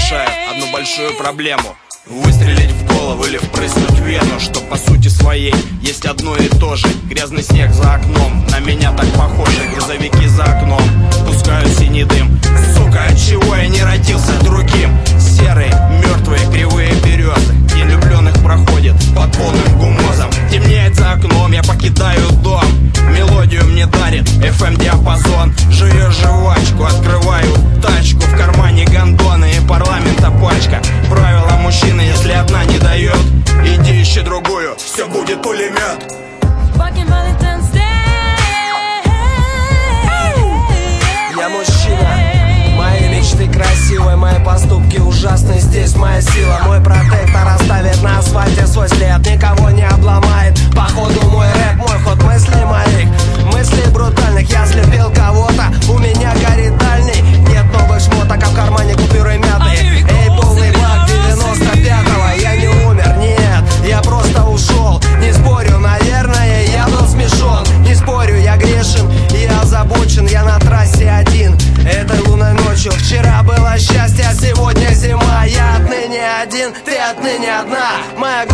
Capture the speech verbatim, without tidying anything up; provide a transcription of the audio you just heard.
решает одну большую проблему: выстрелить в голову или впрыснуть в вену, что по сути своей есть одно и то же. Грязный снег за окном, на меня так похожи. Грузовики за окном пускают синий дым. Сука, отчего я не родился другим? Серые, мертвые, кривые березы. День влюбленных проходит под полным гумозом. Темнеет за окном, я покидаю дом. Мелодию мне дарит эф эм-диапазон. Жую жвачку, открываю тачку. В кармане гондоны и парламента пачка. Правила мужчины: если одна не дает, иди ищи другую, все будет пулемет. Я мужчина, мои мечты красивые, мои поступки ужасны. Здесь моя сила, мой протектор оставит на асфальте свой след, никого не обломает. Походу мой рэп, мой ход мыслей моих, мыслей брутальных. Я слепил кого-то, у меня горит дальний. Нет новых шмоток, а в кармане купюры мятые. Эй, полный бак девяносто пятого. Я не умер, нет, я просто ушел. Не спорю, наверное, я был смешон. Не спорю, я грешен, я озабочен. Я на трассе один, этой лунной ночью. Вчера было счастье, а сегодня зима. Я отныне один, ты отныне одна. Моя